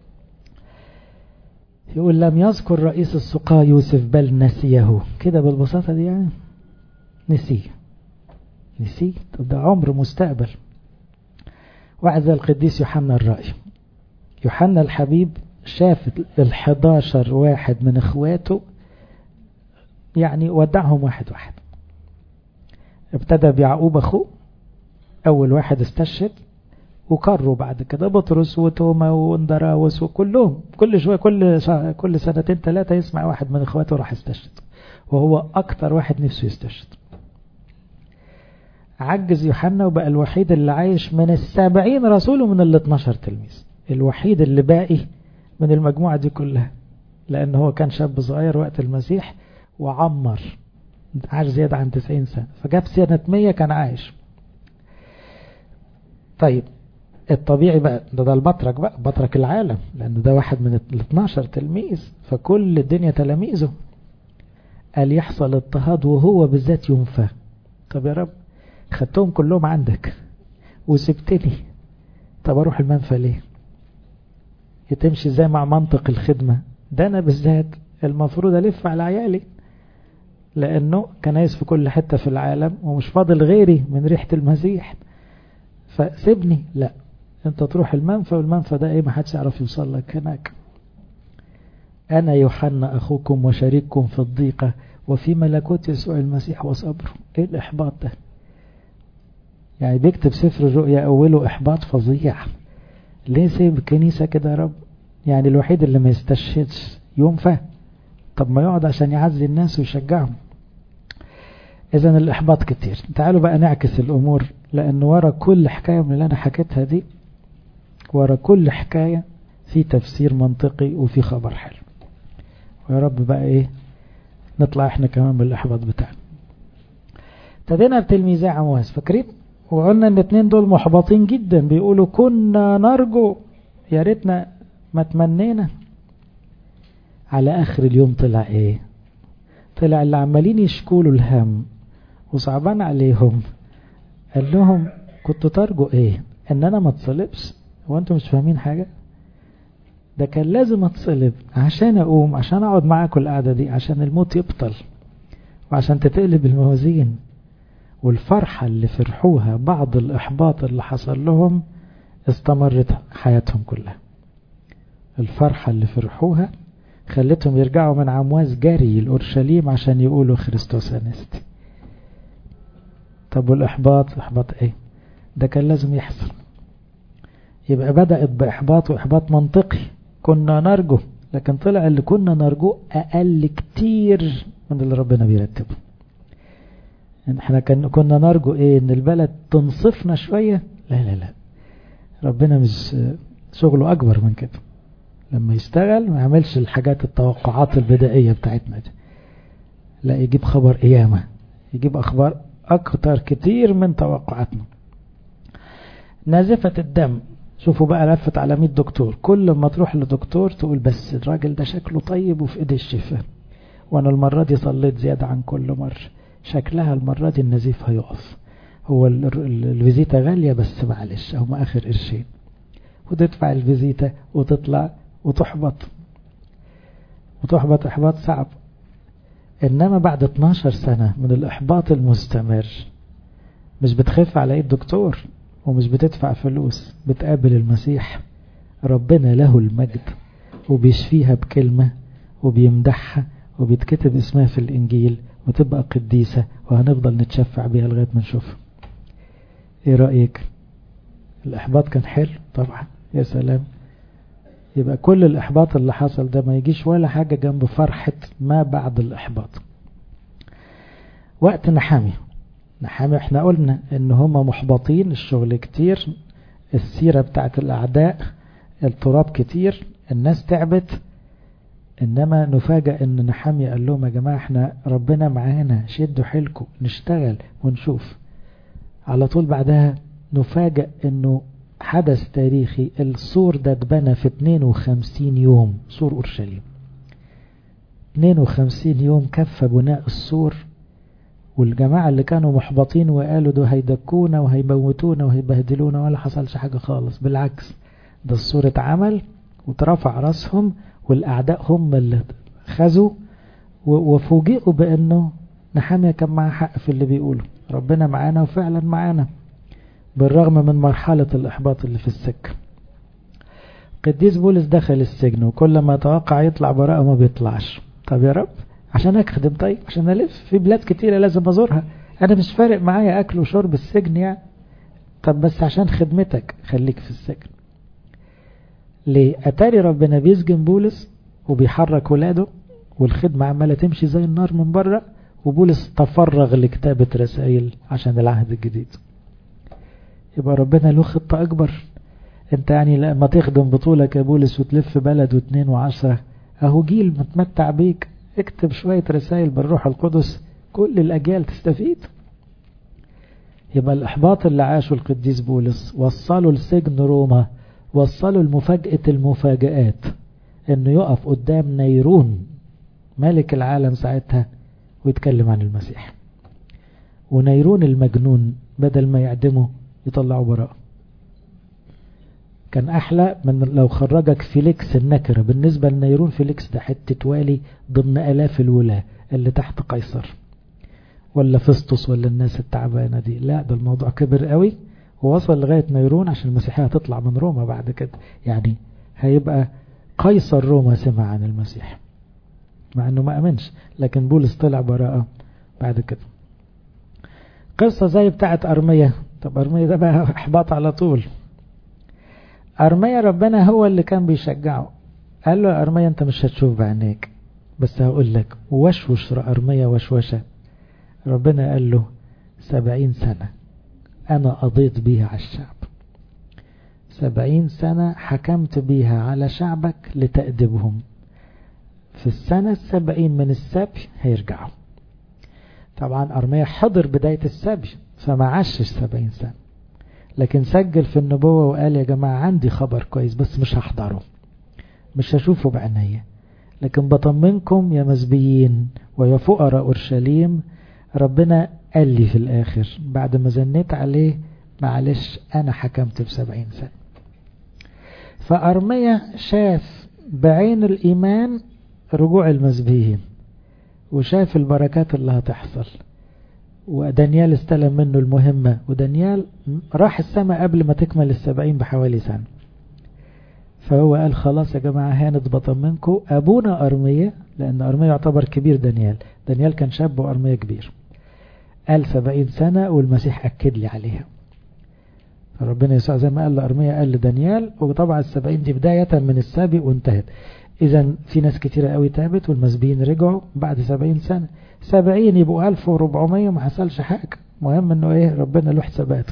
يقول لم يذكر رئيس السقاة يوسف بل نسيه. كده بالبساطة دي يعني نسيه نسيه. طب ده عمر مستقبل. واحد زي القديس يوحنا الرائي، يوحنا الحبيب شاف الحداشر واحد من اخواته يعني ودعهم واحد واحد. ابتدى بيعقوب اخوه اول واحد استشهد، وكروا بعد كده بطرس وتوما واندراوس وكلهم. كل شويه كل كل سنتين ثلاثه يسمع واحد من اخواته راح يستشهد، وهو اكتر واحد نفسه يستشهد. عجز يوحنا وبقى الوحيد اللي عايش من السبعين رسول ومن ال اتناشر تلميذ، الوحيد اللي باقي من المجموعة دي كلها، لأن هو كان شاب صغير وقت المسيح وعمر، عاش زيادة عن تسعين سنة، فجاب سنة مية كان عايش. طيب الطبيعي بقى ده ده البطرك بقى، بطرك العالم، لأن ده واحد من ال اتناشر تلميذ، فكل الدنيا تلاميذه. قال يحصل اضطهاد وهو بالذات ينفى. طب يا رب خدتهم كلهم عندك وسبتني، طب اروح المنفى ليه؟ يتمشي زي مع منطق الخدمة ده. انا بالذات المفروض الف على عيالي، لانه كنايس في كل حتة في العالم ومش فاضل غيري من ريحة المسيح، فسيبني. لا، انت تروح المنفى، والمنفى ده ايه؟ ما حدش يعرف يوصل لك هناك. انا يوحنا اخوكم وشريككم في الضيقة وفي ملكوت يسوع المسيح وصبره. ايه الاحباط ده؟ يعني بيكتب سفر الرؤيا اوله احباط فظيع. ليه سيب الكنيسة كده يا رب؟ يعني الوحيد اللي ما يستشهدش ينفى، طب ما يقعد عشان يعزي الناس ويشجعهم. اذن الاحباط كتير. تعالوا بقى نعكس الامور، لان ورا كل حكاية من اللي انا حكيتها دي، ورا كل حكاية في تفسير منطقي وفي خبر حلو. ويا رب بقى ايه نطلع احنا كمان بالاحباط بتاعنا. ابتدينا بتلميذي عمواس، فاكرين؟ وقلنا ان اتنين دول محبطين جدا، بيقولوا كنا نرجو، يا ريتنا ما تمنينا. على اخر اليوم طلع ايه؟ طلع اللي عمالين يشكولوا الهم وصعبان عليهم، قال لهم كنتوا ترجوا ايه؟ ان انا ما اتصلبش؟ هو انتوا مش فاهمين حاجة؟ ده كان لازم اتصلب عشان اقوم، عشان اقعد معاكم القعدة دي، عشان الموت يبطل وعشان تتقلب الموازين. والفرحة اللي فرحوها بعض الإحباط اللي حصل لهم استمرت حياتهم كلها. الفرحة اللي فرحوها خلتهم يرجعوا من عمواس جري الأورشليم عشان يقولوا خريستوس أنستي. طب والإحباط، إحباط إيه؟ ده كان لازم يحصل. يبقى بدأت بإحباط، وإحباط منطقي، كنا نرجو، لكن طلع اللي كنا نرجوه أقل كتير من اللي ربنا بيرتبه. احنا كنا نرجو ايه؟ ان البلد تنصفنا شوية. لا لا لا، ربنا مش شغله اكبر من كده. لما يشتغل ما يعملش الحاجات التوقعات البدائية بتاعتنا دي، لا، يجيب خبر قيامة، يجيب اخبار اكتر كتير من توقعاتنا. نازفة الدم، شوفوا بقى لفت على مية دكتور، كل ما تروح لدكتور تقول بس الراجل ده شكله طيب وفي ايدي الشفاء، وانا المرة دي صليت زيادة عن كل مرة، شكلها المرة دي النزيف هيقف، هو الفيزيتا غالية بس معلش هم اخر قرشين، وتدفع الفيزيتا وتطلع وتحبط وتحبط احباط صعب. انما بعد اتناشر سنة من الاحباط المستمر مش بتخف على ايد دكتور ومش بتدفع فلوس، بتقابل المسيح، ربنا له المجد، وبيشفيها بكلمة وبيمدحها وبيتكتب اسمها في الانجيل وتبقى قديسة، وهنفضل نتشفع بيها لغاية ما نشوفها. ايه رأيك؟ الاحباط كان حلو طبعا، يا سلام. يبقى كل الاحباط اللي حصل ده ما يجيش ولا حاجة جنب فرحة ما بعد الاحباط. وقت نحامي نحامي احنا قلنا ان هم محبطين، الشغل كتير، السيرة بتاعت الاعداء، التراب كتير، الناس تعبت. انما نفاجأ ان نحامي قال لهم يا جماعة احنا ربنا معانا، شدوا حيلكم نشتغل ونشوف. على طول بعدها نفاجأ انه حدث تاريخي، السور ده اتبنى في اتنين وخمسين يوم، سور اورشليم اتنين وخمسين يوم كفى بناء السور، والجماعة اللي كانوا محبطين وقالوا ده هيدكونا وهيموتونا وهيبهدلونا، ولا حصلش حاجة خالص، بالعكس ده الصورة عمل وترفع راسهم، والأعداء هم اللي خذوا وفوجئوا بأنه نحمية كان معاه حق في اللي بيقوله، ربنا معانا وفعلا معانا بالرغم من مرحلة الإحباط اللي في السكة. قديس بولس دخل السجن وكل ما توقع يطلع براءة ما بيطلعش. طب يا رب عشان أخدم، طيب عشان ألف في بلاد كتيرة لازم أزورها، أنا مش فارق معايا أكل وشرب السجن يعني. طب بس عشان خدمتك خليك في السجن. ليه؟ أتاري ربنا بيسجن بولس وبيحرك ولاده، والخدمة عمالة تمشي زي النار من بره، وبولس تفرغ لكتابة رسائل عشان العهد الجديد. يبقى ربنا له خطة أكبر. انت يعني لما تخدم بطولك يا بولس وتلف بلد واثنين وعشرة، اهو جيل متمتع بيك، اكتب شوية رسائل بالروح القدس كل الأجيال تستفيد. يبقى الإحباط اللي عاشه القديس بولس وصلوا لسجن روما، وصلوا المفاجأة المفاجآت، انه يقف قدام نيرون ملك العالم ساعتها ويتكلم عن المسيح، ونيرون المجنون بدل ما يعدمه يطلعوا براءة. كان أحلى من لو خرجك فيليكس النكرة. بالنسبة لنيرون فيليكس ده حتة والي ضمن آلاف الولاة اللي تحت قيصر ولا فسطس ولا الناس التعبانة دي. لا، ده الموضوع كبر قوي ووصل لغاية نيرون عشان المسيحية هتطلع من روما بعد كده، يعني هيبقى قيصر روما سمع عن المسيح مع انه ما امنش، لكن بولس طلع براءة بعد كده. قصة زي بتاعت أرمية. طب أرمية ده بقى احباط على طول. أرمية ربنا هو اللي كان بيشجعه، قال له أرمية انت مش هتشوف بعينيك بس هقول لك. وشوش أرمية وشوشة. ربنا قال له سبعين سنة أنا قضيت بيها على الشعب، سبعين سنة حكمت بيها على شعبك لتأدبهم، في السنة السبعين من السبي هيرجعوا. طبعا أرمية حضر بداية السبي فما عاشش سبعين سنة، لكن سجل في النبوة وقال يا جماعة عندي خبر كويس بس مش هحضره، مش هشوفه بعينيا، لكن بطمنكم يا مسبيين ويا فقراء أورشليم، ربنا قال لي في الآخر بعد ما زنيت عليه معلش أنا حكمت بسبعين سنة. فأرمية شاف بعين الإيمان رجوع المسبيين وشاف البركات اللي هتحصل، ودانيال استلم منه المهمة، ودانيال راح السماء قبل ما تكمل السبعين بحوالي سنة. فهو قال خلاص يا جماعة هانت بطمنكم أبونا أرمية، لأن أرمية يعتبر كبير دانيال، دانيال كان شاب وأرمية كبير، قال سبعين سنة والمسيح أكد لي عليها. فربنا يسوع زي ما قال لأرمية قال لدانيال، وطبعا السبعين دي بداية من السابق وانتهت. إذن في ناس كتيرة قوي تابت والمسبيين رجعوا بعد سبعين سنة. سبعين يبقوا ألف وربعمية ما حصلش حاجة، مهم انه ايه ربنا له حساباته.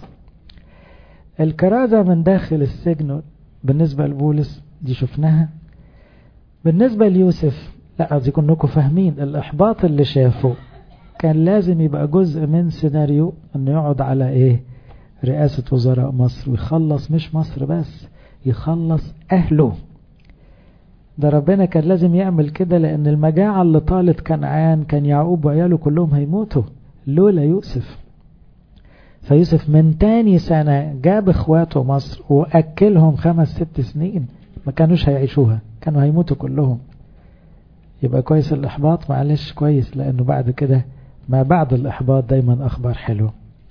الكرازة من داخل السجن بالنسبة لبولس دي شفناها. بالنسبة ليوسف لا قصدي كنكم فاهمين الإحباط اللي شافه كان لازم يبقى جزء من سيناريو انه يقعد على ايه رئاسة وزراء مصر ويخلص مش مصر بس، يخلص أهله. ده ربنا كان لازم يعمل كده، لأن المجاعة اللي طالت كنعان كان يعقوب وعياله كلهم هيموتوا لولا يوسف. فيوسف من تاني سنة جاب اخواته مصر وأكلهم خمس ست سنين ما كانوش هيعيشوها، كانوا هيموتوا كلهم. يبقى كويس الإحباط معلش كويس، لأنه بعد كده ما بعد الإحباط دايما أخبار حلوة.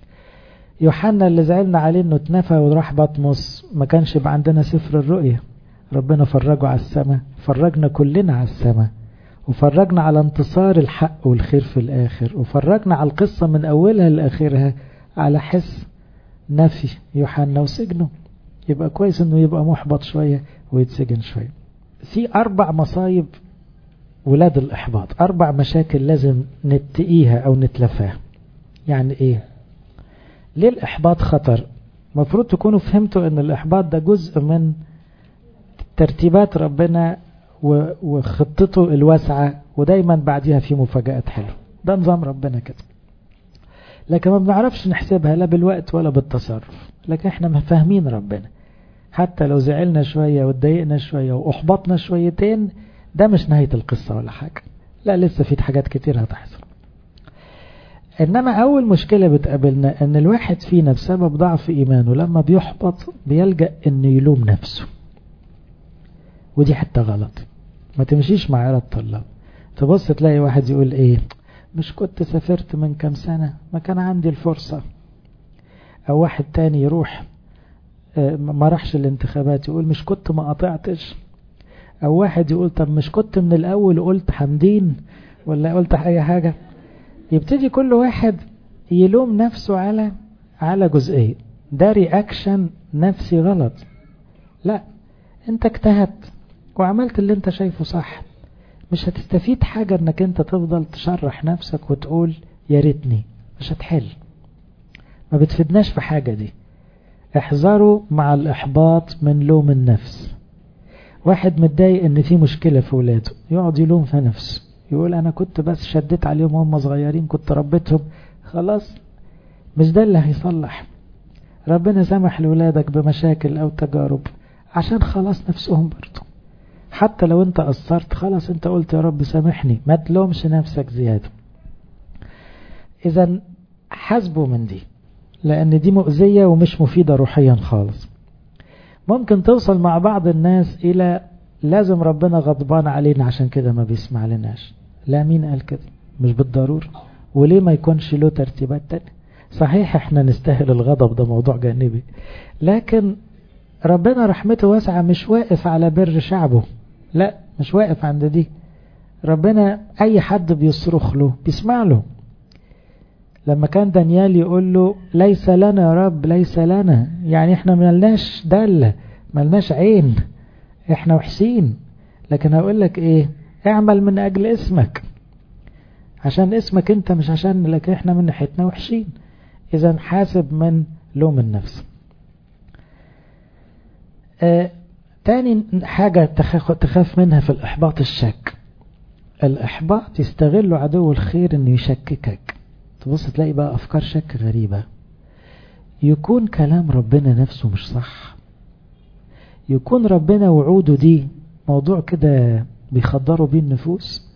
يوحنا اللي زعلنا عليه انه اتنفى وراح بطمس ما كانش يبقى عندنا سفر الرؤية. ربنا فرجه على السماء، فرجنا كلنا على السماء، وفرجنا على انتصار الحق والخير في الآخر، وفرجنا على القصة من أولها لآخرها على حس نفي يوحنا وسجنه. يبقى كويس انه يبقى محبط شوية ويتسجن شوية. في أربع مصايب ولاد الإحباط، أربع مشاكل لازم نتقيها أو نتلفاها. يعني إيه؟ ليه الإحباط خطر؟ مفروض تكونوا فهمتوا ان الإحباط ده جزء من ترتيبات ربنا وخطته الواسعة، ودايما بعدها في مفاجآت حلوة. ده نظام ربنا كده، لكن ما بنعرفش نحسبها لا بالوقت ولا بالتصرف. لكن احنا فاهمين ربنا، حتى لو زعلنا شوية واتضايقنا شوية وأحبطنا شويتين ده مش نهاية القصة ولا حاجة، لا لسه في حاجات كتير هتحصل. إنما أول مشكلة بتقابلنا أن الواحد فينا بسبب ضعف إيمانه لما بيحبط بيلجأ أنه يلوم نفسه، ودي حتى غلط. ما تمشيش مع عيال الطلاب. تبص تلاقي واحد يقول إيه، مش كنت سافرت من كام سنة، ما كان عندي الفرصة. أو واحد تاني يروح ما راحش الانتخابات يقول مش كنت ما قطعتش. أو واحد يقول طب مش كنت من الأول قلت حمدين ولا قلت أي حاجة. يبتدي كل واحد يلوم نفسه على على جزئية. ده رياكشن نفسي غلط. لا، انت اجتهدت وعملت اللي انت شايفه صح. مش هتستفيد حاجة انك انت تفضل تشرح نفسك وتقول يا ريتني. مش هتحل، ما بتفيدناش في حاجة دي. احذروا مع الإحباط من لوم النفس. واحد متضايق ان في مشكلة في ولاده يقعد يلوم في نفسه، يقول انا كنت بس شديت عليهم وهم صغيرين، كنت ربيتهم. خلاص، مش ده اللي هيصلح. ربنا سمح لولادك بمشاكل او تجارب عشان خلاص نفسهم برضو. حتى لو انت قصرت خلاص، انت قلت يا رب سامحني، ما تلومش نفسك زيادة. اذا حاسبوا من دي، لان دي مؤذية ومش مفيدة روحيا خالص. ممكن توصل مع بعض الناس الى لازم ربنا غضبان علينا عشان كده ما بيسمع لناش. لا، مين قال كده؟ مش بالضرورة. وليه ما يكونش له ترتيبات تانية؟ صحيح احنا نستاهل الغضب، ده موضوع جانبي، لكن ربنا رحمته واسعة، مش واقف على بر شعبه. لا، مش واقف عند دي. ربنا اي حد بيصرخ له بيسمع له. لما كان دانيال يقول له ليس لنا يا رب، ليس لنا، يعني احنا ملناش دالة، ملناش عين، احنا وحشين. لكن هقول لك ايه، اعمل من اجل اسمك، عشان اسمك انت، مش عشان لك احنا من ناحيتنا وحشين. اذا حاسب من لوم النفس. آه تاني حاجة تخاف منها في الإحباط الشك. الإحباط يستغل عدو الخير انه يشككك. تبص تلاقي بقى أفكار شك غريبة. يكون كلام ربنا نفسه مش صح. يكون ربنا وعوده دي موضوع كده بيخدروا بيه النفوس.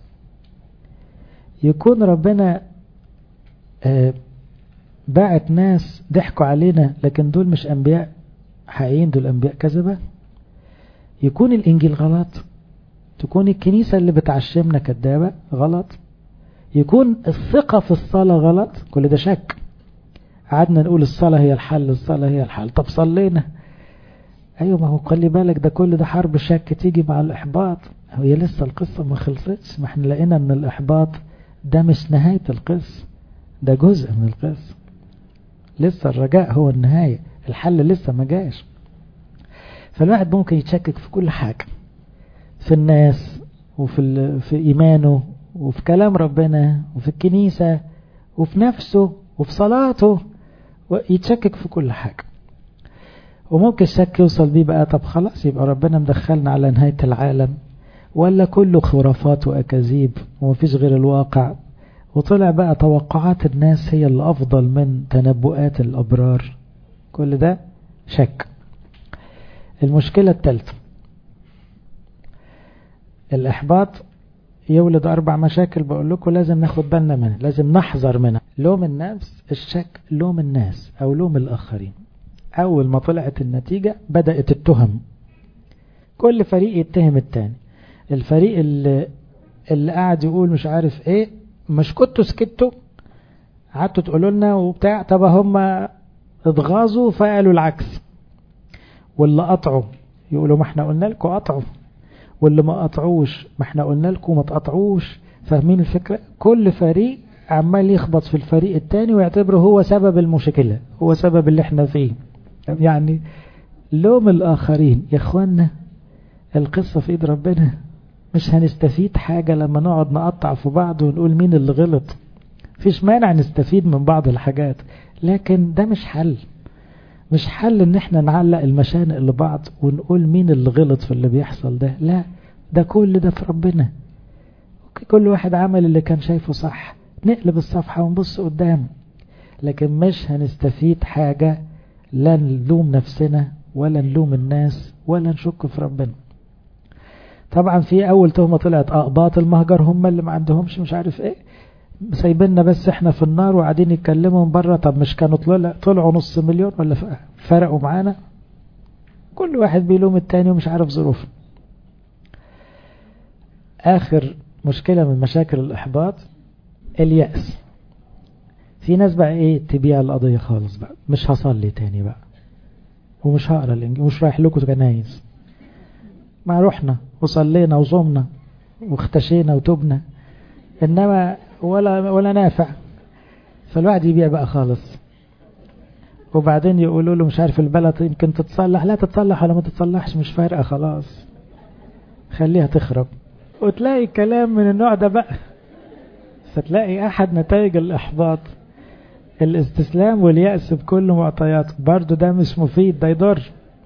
يكون ربنا آه باعت ناس ضحكوا علينا لكن دول مش أنبياء حقيقيين، دول أنبياء كذبة. يكون الإنجيل غلط. تكون الكنيسة اللي بتعشمنا كدابة غلط. يكون الثقة في الصلاة غلط. كل ده شك. قعدنا نقول الصلاة هي الحل، الصلاة هي الحل، طب صلينا. أيوة، ما هو خلي بالك ده كل ده حرب شك تيجي مع الإحباط. هي لسه القصة ما خلصتش. ما احنا لقينا ان الإحباط ده مش نهاية القصة، ده جزء من القصة. لسه الرجاء هو النهاية، الحل لسه ما جاش. فالواحد ممكن يتشكك في كل حاجة، في الناس وفي في إيمانه وفي كلام ربنا وفي الكنيسة وفي نفسه وفي صلاته، ويتشكك في كل حاجة. وممكن الشك يوصل بيه بقى طب خلاص يبقى ربنا مدخلنا على نهاية العالم، ولا كله خرافات وأكاذيب ومفيش غير الواقع، وطلع بقى توقعات الناس هي اللي أفضل من تنبؤات الأبرار. كل ده شك. المشكلة الثالثة، الإحباط يولد أربع مشاكل بقول لكم لازم ناخد بالنا منها، لازم نحذر منها. لوم النفس، الشك، لوم الناس أو لوم الآخرين. أول ما طلعت النتيجة بدأت التهم، كل فريق يتهم التاني. الفريق اللي, اللي قاعد يقول مش عارف ايه، مش كنتوا سكتوا قعدتوا تقولوا لنا وبتاع، طب هم اتغاظوا فقالوا العكس. واللي قطعوا يقولوا ما احنا قلنا لكم قطعوا، واللي ما قطعوش ما احنا قلنا لكم ما تقطعوش. فاهمين الفكرة؟ كل فريق عمال يخبط في الفريق التاني ويعتبره هو سبب المشكلة، هو سبب اللي احنا فيه. يعني لوم الآخرين يا اخوانا، القصة في ايد ربنا. مش هنستفيد حاجة لما نقعد نقطع في بعض ونقول مين اللي غلط. فيش مانع نستفيد من بعض الحاجات، لكن ده مش حل. مش حل ان احنا نعلق المشانق لبعض ونقول مين اللي غلط في اللي بيحصل ده. لا، ده كل ده في ربنا. كل واحد عمل اللي كان شايفه صح، نقلب الصفحة ونبص قدام. لكن مش هنستفيد حاجة، لا نلوم نفسنا ولا نلوم الناس ولا نشك في ربنا. طبعا في اول تهمة طلعت اقباط المهجر هم اللي ما عندهمش مش عارف ايه. سايبيننا بس احنا في النار وقاعدين يتكلموا من بره. طب مش كانوا طلعوا طلعوا نص مليون ولا فرقوا معانا؟ كل واحد بيلوم التاني ومش عارف ظروفه. آخر مشكلة من مشاكل الإحباط اليأس. في ناس بقى ايه تبيع القضية خالص بقى، مش هصلي تاني بقى ومش هقرا الانجيل ومش رايح لكم كنايس. ما رحنا وصلينا وصمنا واختشينا وتوبنا انما ولا ولا نافع. فالواحد يبيع بقى خالص. وبعدين يقولوا له مش عارف البلد يمكن تتصلح، لا تتصلح ولا ما تتصلحش مش فارقة خلاص خليها تخرب. وتلاقي كلام من النوع ده بقى. فتلاقي احد نتائج الاحباط الاستسلام واليأس بكل معطياته. برضو ده مش مفيد، ده يضر.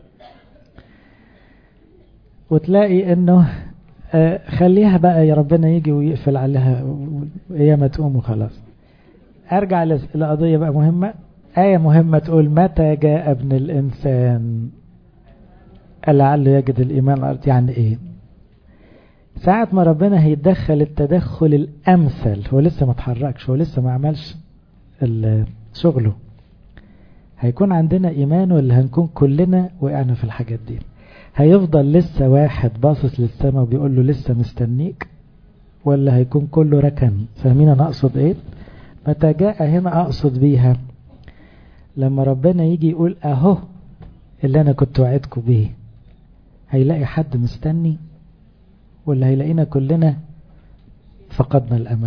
وتلاقي انه آه خليها بقى يا ربنا يجي ويقفل عليها هي ما تقوم وخلاص. ارجع لقضية بقى مهمة. آية مهمة تقول متى جاء ابن الإنسان لعله يجد الإيمان على الأرض. يعني إيه؟ ساعة ما ربنا هيتدخل التدخل الأمثل، هو لسه ما تحركش، هو لسه ما عملش شغله، هيكون عندنا إيمان ولا هنكون كلنا وقعنا في الحاجات دي؟ هيفضل لسه واحد باصص للسماء وبيقول له لسه مستنيك، ولا هيكون كله ركن؟ فاهمين أنا أقصد إيه؟ متى جاء هنا أقصد بيها لما ربنا يجي يقول أهو اللي أنا كنت وعدكم به. هيلاقي حد مستني ولا هيلاقينا كلنا فقدنا الأمل؟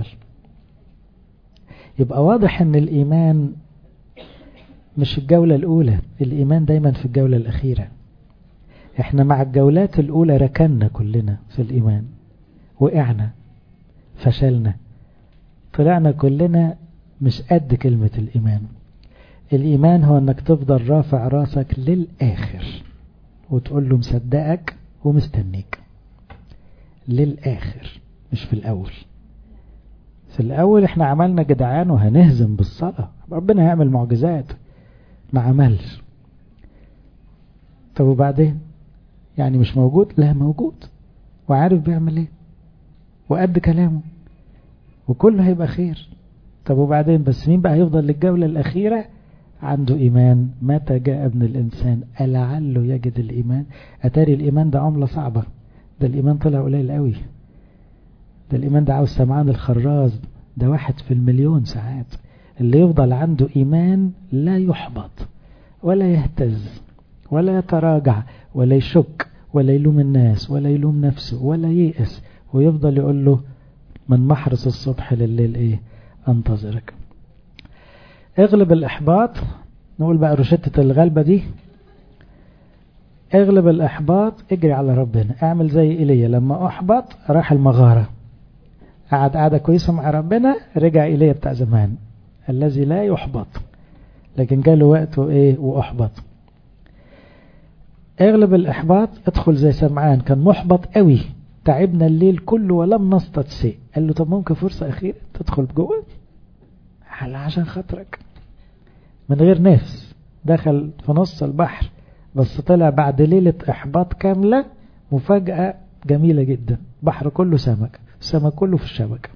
يبقى واضح ان الإيمان مش الجولة الأولى، الإيمان دايما في الجولة الأخيرة. احنا مع الجولات الأولى ركنا كلنا في الإيمان، وقعنا، فشلنا، طلعنا كلنا مش قد كلمة الإيمان. الإيمان هو انك تفضل رافع راسك للآخر وتقول له مصدقك ومستنيك للآخر، مش في الأول. في الأول احنا عملنا جدعان وهنهزم بالصلاة، ربنا هيعمل معجزات، ما عملش. طب وبعدين يعني مش موجود؟ لا موجود وعارف بيعمل ايه وقد كلامه وكله هيبقى خير. طب وبعدين بس مين بقى هيفضل للجولة الأخيرة عنده إيمان؟ متى جاء ابن الإنسان ألعله يجد الإيمان. أتاري الإيمان ده عملة صعبة، ده الإيمان طلع قليل قوي. ده الإيمان ده عاوز سمعان الخراز، ده واحد في المليون ساعات. اللي يفضل عنده إيمان لا يحبط ولا يهتز ولا يتراجع ولا يشك ولا يلوم الناس ولا يلوم نفسه ولا ييأس، ويفضل يقول له من محرس الصبح لليل ايه انتظرك. اغلب الإحباط. نقول بقى روشتة الغلبة دي، اغلب الإحباط اجري على ربنا. اعمل زي إيليا لما أحبط راح المغارة، قعد قعدة كويسة مع ربنا، رجع إيليا بتاع زمان الذي لا يحبط، لكن جاله وقت وإيه وأحبط. اغلب الإحباط. ادخل زي سمعان كان محبط قوي، تعبنا الليل كله ولم نصطاد شيء. قال له طب ممكن فرصة أخيرة تدخل جوه عشان خاطرك، من غير نفس. دخل في نص البحر بس طلع بعد ليلة إحباط كاملة مفاجأة جميلة جدا، بحر كله سمك، السمك كله في الشبكة.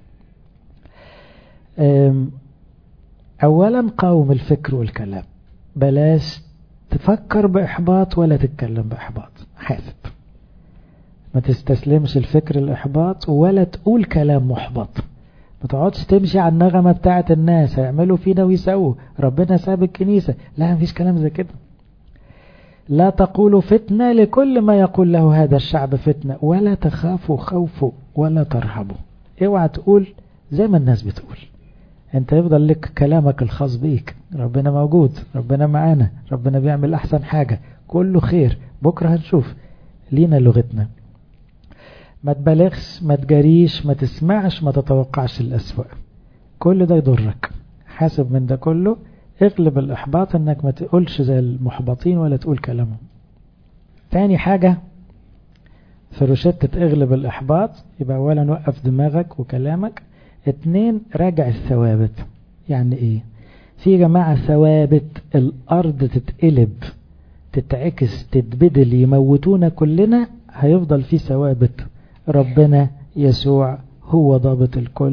أولا قاوم الفكر والكلام، بلاش تفكر بإحباط ولا تتكلم بإحباط. حاسب، ما تستسلمش الفكر الإحباط ولا تقول كلام محبط. ما تقعدش تمشي على النغمة بتاعة الناس، هيعملوا فينا ويسووا، ربنا ساب الكنيسة. لا، مفيش كلام زي كده. لا تقولوا فتنة لكل ما يقول له هذا الشعب فتنة، ولا تخافوا خوفوا ولا ترهبوا. اوعى تقول زي ما الناس بتقول. انت يفضل لك كلامك الخاص بيك، ربنا موجود، ربنا معانا، ربنا بيعمل احسن حاجة، كله خير، بكرة هنشوف، لينا لغتنا. ما تبالغش، ما تجريش، ما تسمعش، ما تتوقعش الأسوأ، كل ده يضرك. حاسب من ده كله. اغلب الإحباط انك ما تقولش زي المحبطين ولا تقول كلامهم. تاني حاجة في روشتة اغلب الإحباط، يبقى اولا وقف دماغك وكلامك. اتنين راجع الثوابت. يعني ايه؟ في جماعة ثوابت الارض تتقلب تتعكس تتبدل يموتونا كلنا، هيفضل في ثوابت. ربنا يسوع هو ضابط الكل،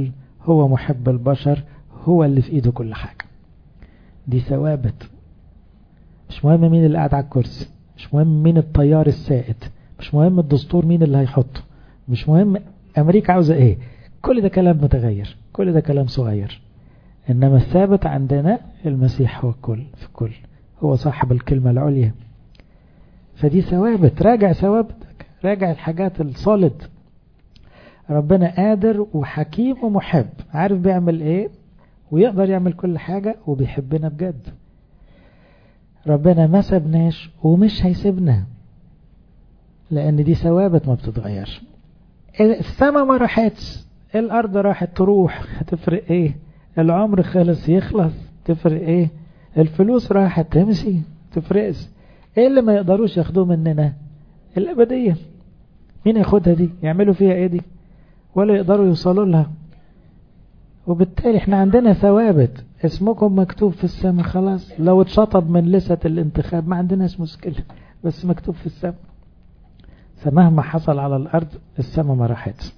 هو محب البشر، هو اللي في ايده كل حاجة. دي ثوابت. مش مهم مين اللي قاعد على الكرسي، مش مهم مين الطيار السائد، مش مهم الدستور مين اللي هيحطه، مش مهم امريكا عاوزة ايه، كل ده كلام متغير، كل ده كلام صغير. انما الثابت عندنا المسيح هو الكل في كل، هو صاحب الكلمة العليا. فدي ثوابت. راجع ثوابتك، راجع الحاجات الصالد. ربنا قادر وحكيم ومحب، عارف بيعمل ايه ويقدر يعمل كل حاجة وبيحبنا بجد. ربنا ما سبناش ومش هيسيبنا، لان دي ثوابت ما بتتغيرش. السما ما راحتش، الارض راحت تروح، هتفرق ايه؟ العمر خلص يخلص، تفرق ايه؟ الفلوس راحت تمشي، تفرقش. ايه اللي ما يقدروش ياخدوه مننا؟ الابدية. مين ياخدها دي؟ يعملوا فيها ايه دي؟ ولا يقدروا يوصلوا لها. وبالتالي احنا عندنا ثوابت. اسمكم مكتوب في السماء، خلاص. لو اتشطب من لسة الانتخاب ما عندناش مشكلة، بس مكتوب في السماء. فمهما حصل على الارض السماء ما راحتش.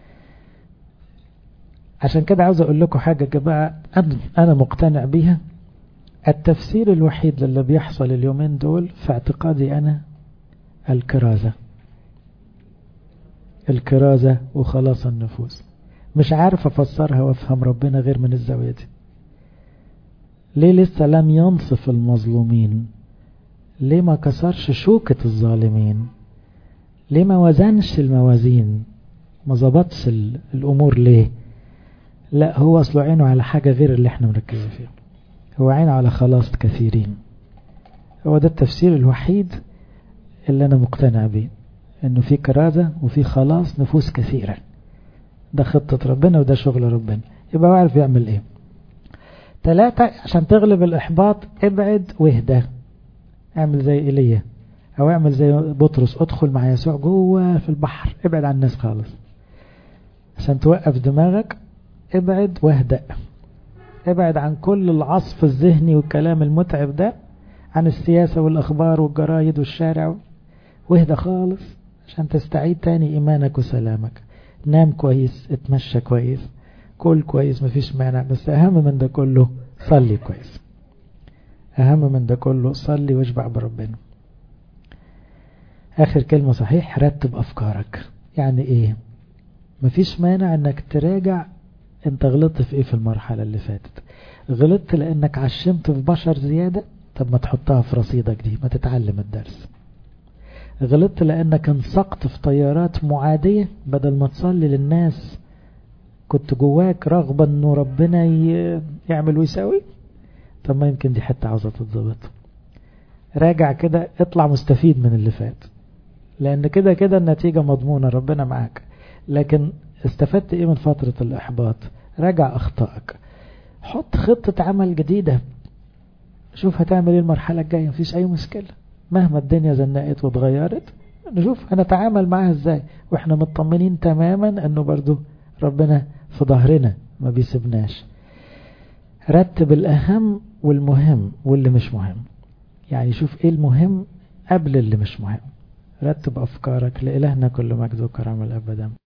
عشان كده عاوز اقول لكم حاجة بقى انا مقتنع بيها. التفسير الوحيد للي بيحصل اليومين دول في اعتقادي انا الكرازة. الكرازة وخلاص النفوس. مش عارف افسرها وافهم ربنا غير من الزاوية دي. ليه لسه لم ينصف المظلومين؟ ليه ما كسرش شوكة الظالمين؟ ليه ما وزنش الموازين؟ ما ظبطش الامور ليه؟ لا، هو اصله عينه على حاجة غير اللي احنا مركزين فيها. هو عينه على خلاص كثيرين. هو ده التفسير الوحيد اللي انا مقتنع بيه، انه في كرازة وفي خلاص نفوس كثيرة. ده خطة ربنا وده شغل ربنا. يبقى هو عارف يعمل ايه. ثلاثة، عشان تغلب الاحباط ابعد واهدى. اعمل زي ايليا او اعمل زي بطرس، ادخل مع يسوع جوه في البحر، ابعد عن الناس خالص. عشان توقف دماغك ابعد واهدأ. ابعد عن كل العصف الذهني والكلام المتعب ده، عن السياسة والاخبار والجرايد والشارع، واهدى خالص عشان تستعيد تاني ايمانك وسلامك. نام كويس، اتمشى كويس، كل كويس، مفيش مانع. بس اهم من ده كله صلي كويس. اهم من ده كله صلي واشبع بربنا. اخر كلمة صحيح، رتب افكارك. يعني ايه؟ مفيش مانع انك تراجع انت غلطت في ايه في المرحلة اللي فاتت. غلطت لانك عشمت في بشر زيادة، طب ما تحطها في رصيدك دي، ما تتعلم الدرس. غلطت لانك انسقت في طيارات معادية، بدل ما تصلي للناس كنت جواك رغبة انه ربنا يعمل ويساوي، طب ما يمكن دي حتى عاوزة تتضبط. راجع كده، اطلع مستفيد من اللي فات، لان كده كده النتيجة مضمونة، ربنا معاك. لكن استفدت ايه من فترة الاحباط؟ راجع اخطائك، حط خطة عمل جديدة، شوف هتعمل ايه المرحلة الجاية. مفيش اي مشكلة، مهما الدنيا زنقت واتغيرت نشوف هنتعامل معاها ازاي، واحنا مطمنين تماما انه برضو ربنا في ظهرنا ما بيسيبناش. رتب الاهم والمهم واللي مش مهم. يعني شوف ايه المهم قبل اللي مش مهم. رتب افكارك. لإلهنا كل مجد وكرم الابد.